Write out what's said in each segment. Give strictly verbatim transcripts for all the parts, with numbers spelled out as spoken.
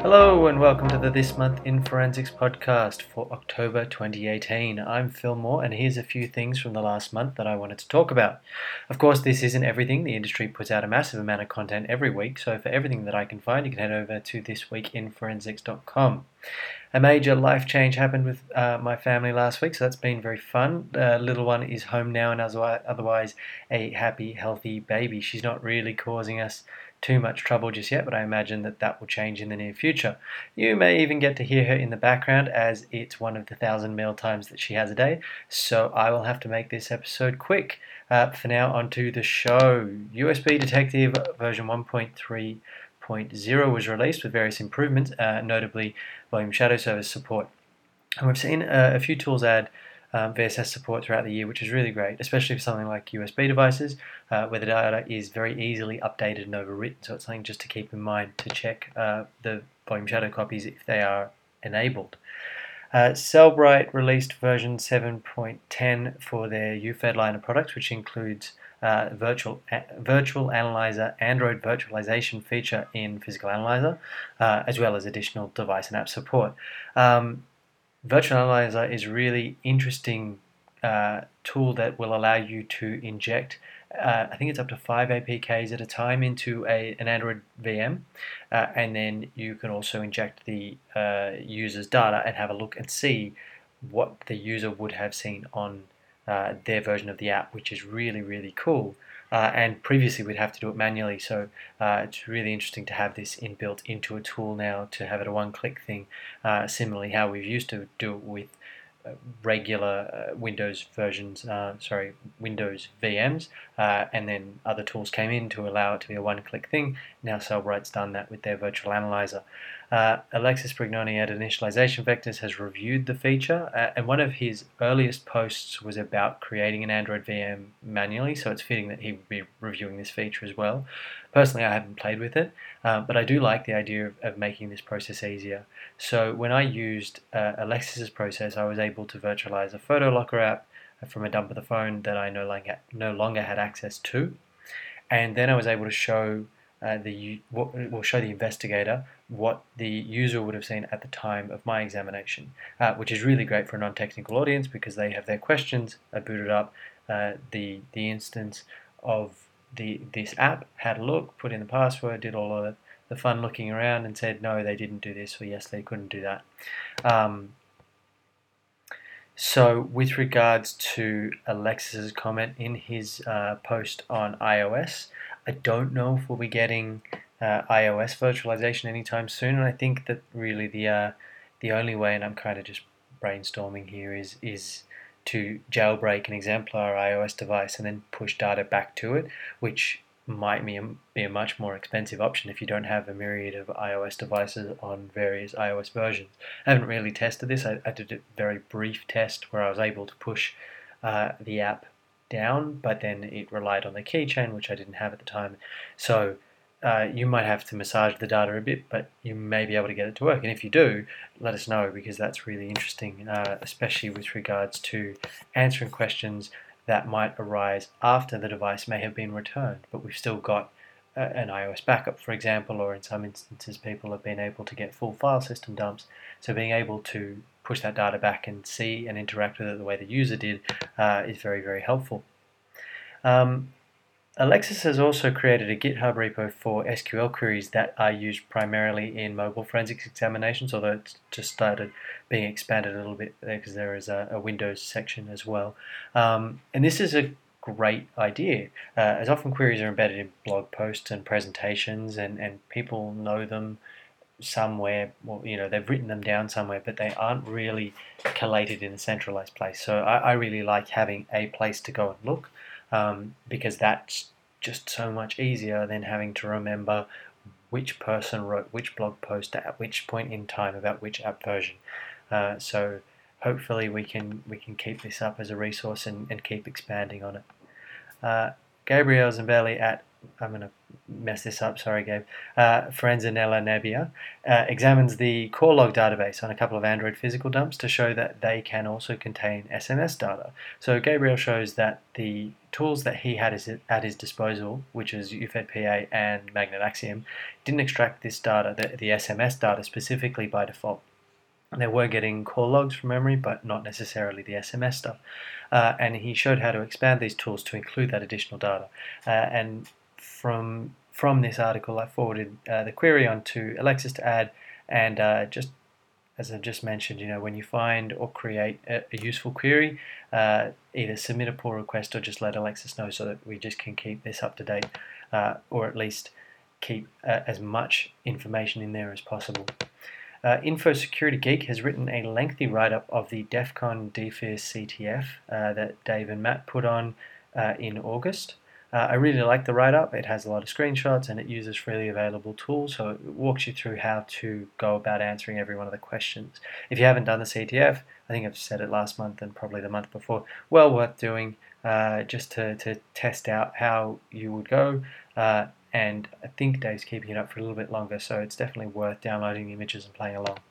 Hello and welcome to the This Month in Forensics podcast for October twenty eighteen. I'm Phil Moore and here's a few things from the last month that I wanted to talk about. Of course, this isn't everything. The industry puts out a massive amount of content every week, so for everything that I can find, you can head over to this week in forensics dot com. A major life change happened with uh, my family last week, so that's been very fun. Uh, little one is home now and otherwise a happy, healthy baby. She's not really causing us too much trouble just yet, but I imagine that that will change in the near future. You may even get to hear her in the background as it's one of the thousand meal times that she has a day, so I will have to make this episode quick. Uh, for now, onto the show. U S B Detective version one point three point zero was released with various improvements, uh, notably volume shadow service support. And we've seen uh, a few tools add um, V S S support throughout the year, which is really great, especially for something like U S B devices, uh, where the data is very easily updated and overwritten. So it's something just to keep in mind to check uh, the volume shadow copies if they are enabled. Uh, Cellbrite released version seven point ten for their U F E D line of products, which includes uh, virtual uh, virtual analyzer Android virtualization feature in Physical Analyzer, uh, as well as additional device and app support. Um, Virtual Analyzer is a really interesting uh, tool that will allow you to inject, uh, I think it's up to five A P Ks at a time into a, an Android V M, uh, and then you can also inject the uh, user's data and have a look and see what the user would have seen on uh, their version of the app, which is really, really cool. Uh, and previously we'd have to do it manually, so uh, it's really interesting to have this inbuilt into a tool now to have it a one-click thing, uh, similarly how we've used to do it with uh, regular uh, Windows versions, uh, sorry, Windows V Ms, uh, and then other tools came in to allow it to be a one-click thing. Now Cellbrite's done that with their virtual analyzer. Uh, Alexis Brignoni at Initialization Vectors has reviewed the feature, uh, and one of his earliest posts was about creating an Android V M manually, so it's fitting that he would be reviewing this feature as well. Personally, I haven't played with it, uh, but I do like the idea of, of making this process easier. So when I used uh, Alexis's process, I was able to virtualize a photo locker app from a dump of the phone that I no longer, no longer had access to, and then I was able to show Uh, the what will show the investigator what the user would have seen at the time of my examination, uh, which is really great for a non-technical audience because they have their questions. I booted up uh, the the instance of the this app, had a look, put in the password, did all of the, the fun looking around, and said no, they didn't do this, or yes, they couldn't do that. Um, So, with regards to Alexis's comment in his uh, post on iOS, I don't know if we'll be getting uh, iOS virtualization anytime soon, and I think that really the uh, the only way, and I'm kind of just brainstorming here, is is to jailbreak an exemplar iOS device and then push data back to it, which might be a, be a much more expensive option if you don't have a myriad of iOS devices on various iOS versions. I haven't really tested this. I, I did a very brief test where I was able to push uh, the app down, but then it relied on the keychain, which I didn't have at the time. So uh, you might have to massage the data a bit, but you may be able to get it to work. And if you do, let us know, because that's really interesting, uh, especially with regards to answering questions that might arise after the device may have been returned, but we've still got uh, an iOS backup, for example, or in some instances people have been able to get full file system dumps. So being able to push that data back and see and interact with it the way the user did uh, is very, very helpful. Um, Alexis has also created a GitHub repo for S Q L queries that are used primarily in mobile forensics examinations, although it's just started being expanded a little bit there because there is a, a Windows section as well. Um, and this is a great idea, uh, as often queries are embedded in blog posts and presentations, and, and people know them somewhere, well, you know, they've written them down somewhere, but they aren't really collated in a centralized place. So I, I really like having a place to go and look. Um, because that's just so much easier than having to remember which person wrote which blog post at which point in time about which app version. Uh, so hopefully we can we can keep this up as a resource and, and keep expanding on it. Uh, Gabriel Zambelli at I'm going to mess this up, sorry Gabe, uh, Forensanella Nebbia, uh, examines the core log database on a couple of Android physical dumps to show that they can also contain S M S data. So Gabriel shows that the tools that he had at his disposal, which is U F E D P A and Magnet Axiom, didn't extract this data, the, the S M S data specifically by default. They were getting core logs from memory, but not necessarily the S M S stuff. Uh, and he showed how to expand these tools to include that additional data. Uh, and from from this article, I forwarded uh, the query onto Alexis to add, and uh, just as I've just mentioned, you know, when you find or create a, a useful query, uh, either submit a pull request or just let Alexis know so that we just can keep this up to date, uh, or at least keep uh, as much information in there as possible. Uh, Info Security Geek has written a lengthy write-up of the DEF CON D F I R S C T F uh, that Dave and Matt put on uh, in August. Uh, I really like the write-up. It has a lot of screenshots and it uses freely available tools, so it walks you through how to go about answering every one of the questions. If you haven't done the C T F, I think I've said it last month and probably the month before, well worth doing uh, just to, to test out how you would go. Uh, and I think Dave's keeping it up for a little bit longer, so it's definitely worth downloading the images and playing along.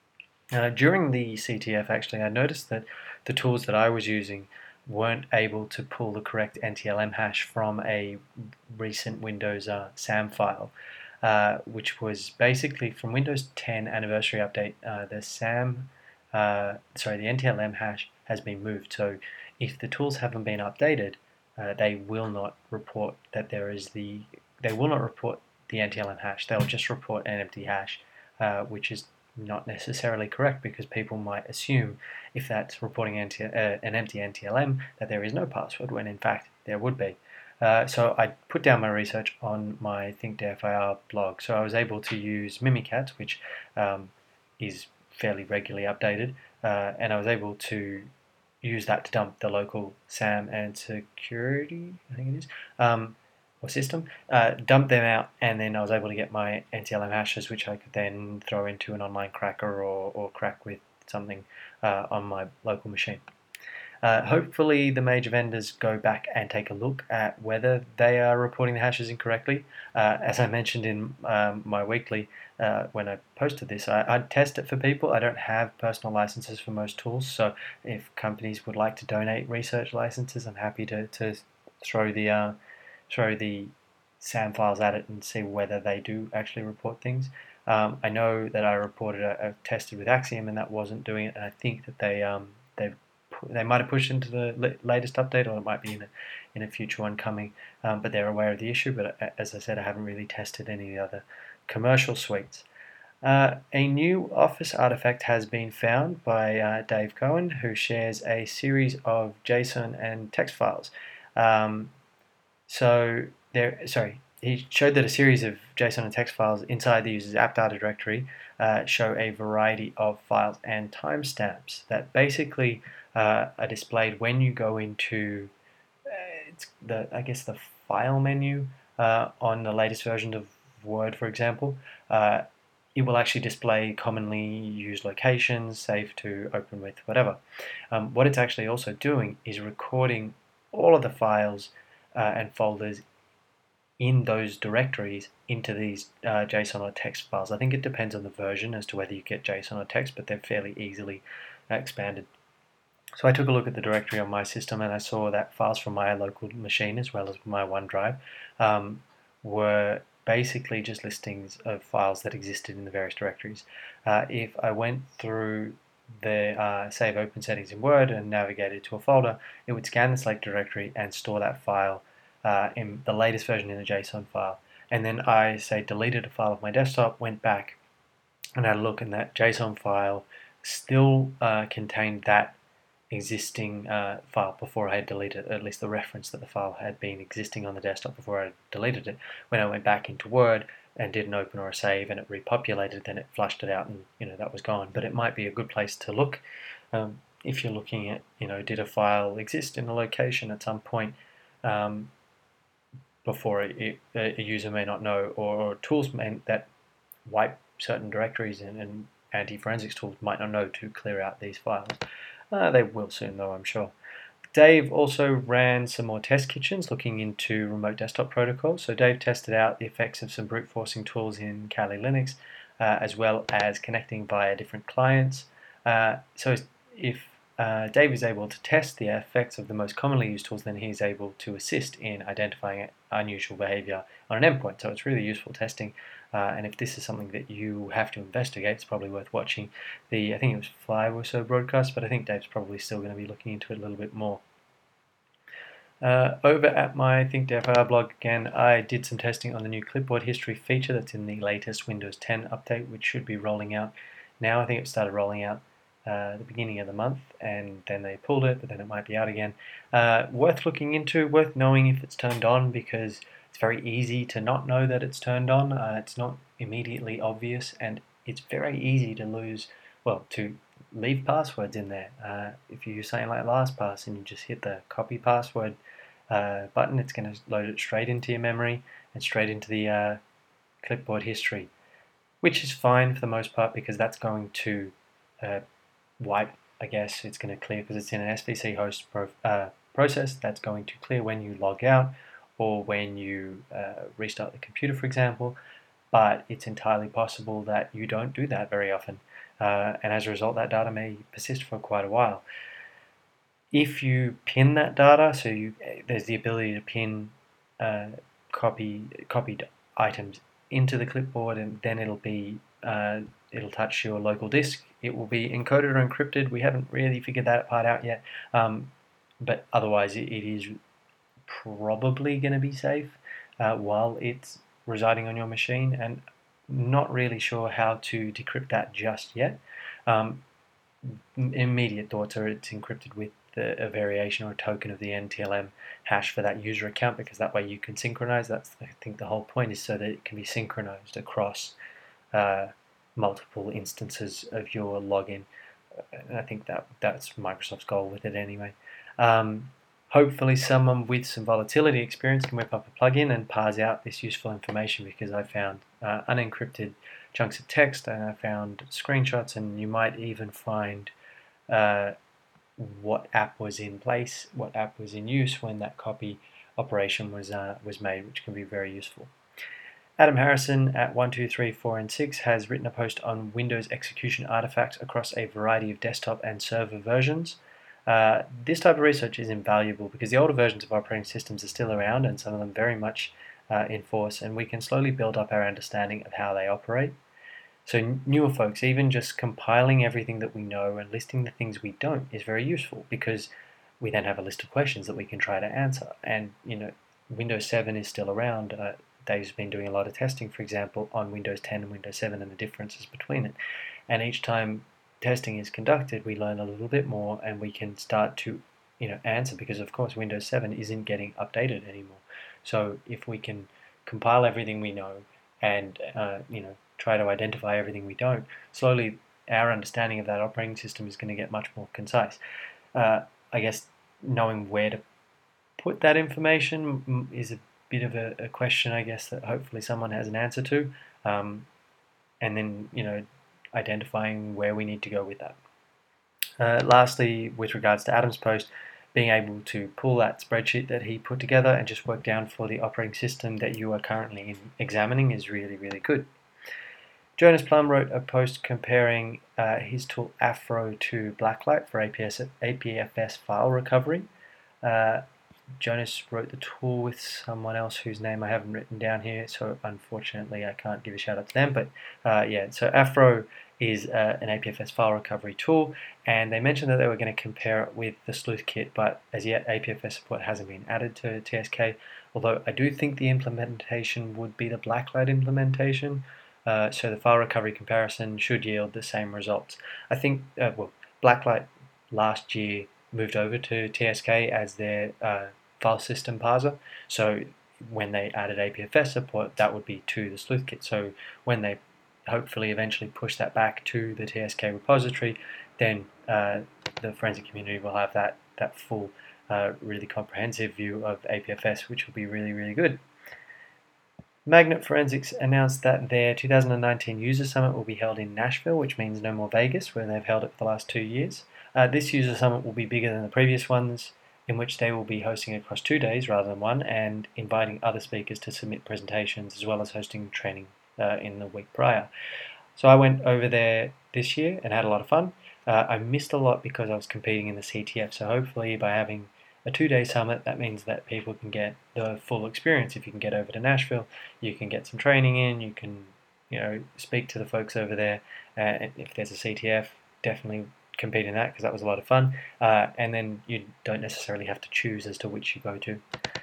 Uh, during the C T F, actually, I noticed that the tools that I was using weren't able to pull the correct N T L M hash from a recent Windows uh, SAM file, uh, which was basically from Windows ten Anniversary Update. Uh, the SAM, uh, sorry, the N T L M hash has been moved. So if the tools haven't been updated, uh, they will not report that there is the they will not report the N T L M hash. They'll just report an empty hash, uh, which is not necessarily correct because people might assume if that's reporting uh, an empty N T L M that there is no password when in fact there would be. Uh, so I put down my research on my ThinkDFIR blog. So I was able to use Mimikatz, which um, is fairly regularly updated, uh, and I was able to use that to dump the local SAM and security, I think it is, um, or system, uh, dump them out, and then I was able to get my N T L M hashes, which I could then throw into an online cracker or, or crack with something uh, on my local machine. Uh, hopefully the major vendors go back and take a look at whether they are reporting the hashes incorrectly. Uh, as I mentioned in um, my weekly, uh, when I posted this, I, I'd test it for people. I don't have personal licenses for most tools, so if companies would like to donate research licenses, I'm happy to, to throw the uh, throw the SAM files at it and see whether they do actually report things. Um, I know that I reported, I tested with Axiom and that wasn't doing it, and I think that they um, they they might have pushed into the latest update, or it might be in a, in a future one coming, um, but they're aware of the issue. But as I said, I haven't really tested any of the other commercial suites. Uh, a new Office artifact has been found by uh, Dave Cohen, who shares a series of JSON and text files. Um, so there, sorry, he showed that a series of JSON and text files inside the user's app data directory uh, show a variety of files and timestamps that basically uh, are displayed when you go into uh, it's the I guess the file menu uh, on the latest version of Word, for example. Uh, it will actually display commonly used locations, safe to open with, whatever. Um, what it's actually also doing is recording all of the files uh, and folders in those directories into these uh, JSON or text files. I think it depends on the version as to whether you get JSON or text, but they're fairly easily uh, expanded. So I took a look at the directory on my system and I saw that files from my local machine as well as my OneDrive um, were basically just listings of files that existed in the various directories. Uh, if I went through the uh, Save Open settings in Word and navigated to a folder, it would scan the select directory and store that file uh, in the latest version in a JSON file. And then I, say, deleted a file of my desktop, went back and had a look, and that JSON file still uh, contained that existing uh, file before I had deleted it, at least the reference that the file had been existing on the desktop before I deleted it. When I went back into Word and did an open or a save and it repopulated, then it flushed it out and you know that was gone. But it might be a good place to look um, if you're looking at, you know, did a file exist in a location at some point um, before it, it, a user may not know, or, or tools may, that wipe certain directories and, and anti-forensics tools might not know to clear out these files. Uh, they will soon, though, I'm sure. Dave also ran some more test kitchens looking into remote desktop protocols. So Dave tested out the effects of some brute forcing tools in Kali Linux, uh, as well as connecting via different clients. Uh, so if uh, Dave is able to test the effects of the most commonly used tools, then he's able to assist in identifying unusual behavior on an endpoint. So it's really useful testing. Uh, and if this is something that you have to investigate, it's probably worth watching the, I think it was five or so broadcasts, but I think Dave's probably still going to be looking into it a little bit more. Uh, over at my ThinkDevR blog again, I did some testing on the new clipboard history feature that's in the latest Windows ten update, which should be rolling out now. I think it started rolling out uh, at the beginning of the month, and then they pulled it, but then it might be out again. Uh, worth looking into, worth knowing if it's turned on, because it's very easy to not know that it's turned on. Uh, it's not immediately obvious, and it's very easy to lose, well, to leave passwords in there. Uh, if you use something like LastPass and you just hit the copy password uh, button, it's going to load it straight into your memory and straight into the uh, clipboard history, which is fine for the most part because that's going to uh, wipe, I guess. It's going to clear because it's in an S V C host pro uh, process. That's going to clear when you log out or when you uh, restart the computer, for example. But it's entirely possible that you don't do that very often. Uh, and as a result, that data may persist for quite a while. If you pin that data, so you, there's the ability to pin uh, copy copied items into the clipboard, and then it'll be uh, it'll touch your local disk. It will be encoded or encrypted. We haven't really figured that part out yet, um, but otherwise it, it is probably going to be safe uh, while it's residing on your machine, and not really sure how to decrypt that just yet. Um, immediate thoughts are it's encrypted with the, a variation or a token of the N T L M hash for that user account, because that way you can synchronize. That's, I think, the whole point, is so that it can be synchronized across uh, multiple instances of your login. And I think that that's Microsoft's goal with it anyway. Um, Hopefully someone with some volatility experience can whip up a plugin and parse out this useful information, because I found uh, unencrypted chunks of text, and I found screenshots, and you might even find uh, what app was in place, what app was in use when that copy operation was, uh, was made, which can be very useful. Adam Harrison at one two three four and six has written a post on Windows execution artifacts across a variety of desktop and server versions. Uh, this type of research is invaluable because the older versions of operating systems are still around, and some of them very much uh, in force, and we can slowly build up our understanding of how they operate. So newer folks, even just compiling everything that we know and listing the things we don't is very useful, because we then have a list of questions that we can try to answer. And you know, Windows seven is still around. Uh, Dave's been doing a lot of testing, for example, on Windows ten and Windows seven and the differences between it. And each time testing is conducted, we learn a little bit more, and we can start to, you know, answer, because of course Windows seven isn't getting updated anymore. So if we can compile everything we know and uh, you know, try to identify everything we don't, slowly our understanding of that operating system is going to get much more concise. Uh, I guess knowing where to put that information is a bit of a, a question, I guess, that hopefully someone has an answer to, um, and then, you know, identifying where we need to go with that. Uh, lastly, with regards to Adam's post, being able to pull that spreadsheet that he put together and just work down for the operating system that you are currently examining is really, really good. Jonas Plum wrote a post comparing uh, his tool Afro to Blacklight for A P F S file recovery. Uh, Jonas wrote the tool with someone else whose name I haven't written down here, so unfortunately I can't give a shout out to them. But uh, yeah, so Afro is uh, an A P F S file recovery tool, and they mentioned that they were going to compare it with the Sleuthkit, but as yet A P F S support hasn't been added to T S K, although I do think the implementation would be the Blacklight implementation, uh, so the file recovery comparison should yield the same results. I think, uh, well, Blacklight last year moved over to T S K as their uh, file system parser, so when they added A P F S support, that would be to the Sleuthkit. So when they hopefully eventually push that back to the T S K repository, then uh, the forensic community will have that, that full, uh, really comprehensive view of A P F S, which will be really, really good. Magnet Forensics announced that their two thousand nineteen User Summit will be held in Nashville, which means no more Vegas, where they've held it for the last two years. Uh, this User Summit will be bigger than the previous ones, in which they will be hosting across two days rather than one, and inviting other speakers to submit presentations, as well as hosting training uh, in the week prior. So I went over there this year and had a lot of fun. Uh, I missed a lot because I was competing in the C T F, so hopefully by having a two-day summit, that means that people can get the full experience. If you can get over to Nashville, you can get some training in, you can you know, speak to the folks over there. Uh, if there's a C T F, definitely compete in that, because that was a lot of fun. Uh, and then you don't necessarily have to choose as to which you go to.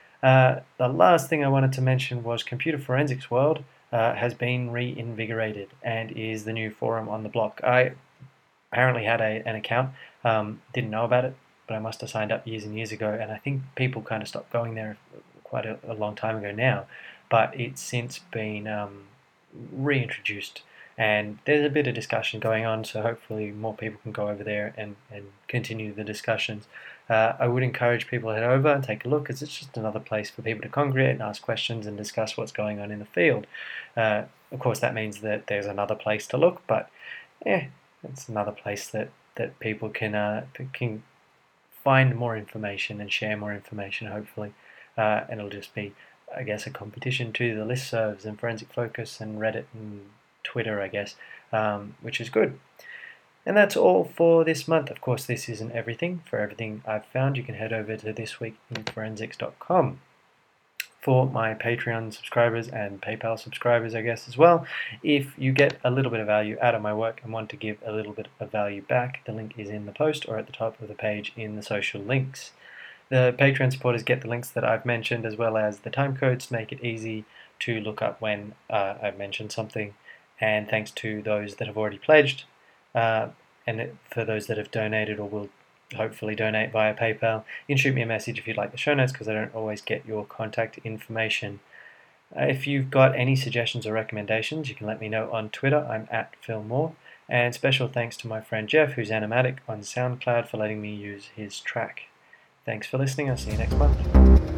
Uh, the last thing I wanted to mention was Computer Forensics World uh, has been reinvigorated and is the new forum on the block. I apparently had a, an account, um, didn't know about it, but I must have signed up years and years ago, and I think people kind of stopped going there quite a, a long time ago now, but it's since been um, reintroduced, and there's a bit of discussion going on, so hopefully more people can go over there and, and continue the discussions. Uh, I would encourage people to head over and take a look, because it's just another place for people to congregate and ask questions and discuss what's going on in the field. Uh, of course, that means that there's another place to look, but yeah, it's another place that, that people can uh, can find more information and share more information, hopefully. Uh, and it'll just be, I guess, a competition to the listservs and Forensic Focus and Reddit and Twitter, I guess, um, which is good. And that's all for this month. Of course, this isn't everything. For everything I've found, you can head over to this week in forensics dot com. For my Patreon subscribers and PayPal subscribers, I guess, as well, if you get a little bit of value out of my work and want to give a little bit of value back, the link is in the post or at the top of the page in the social links. The Patreon supporters get the links that I've mentioned, as well as the time codes to make it easy to look up when uh, I've mentioned something. And thanks to those that have already pledged, uh, and for those that have donated or will hopefully donate via PayPal, you can shoot me a message if you'd like the show notes, because I don't always get your contact information. Uh, if you've got any suggestions or recommendations, you can let me know on Twitter. I'm at Phil Moore. And special thanks to my friend Jeff, who's Animatic on SoundCloud, for letting me use his track. Thanks for listening. I'll see you next month.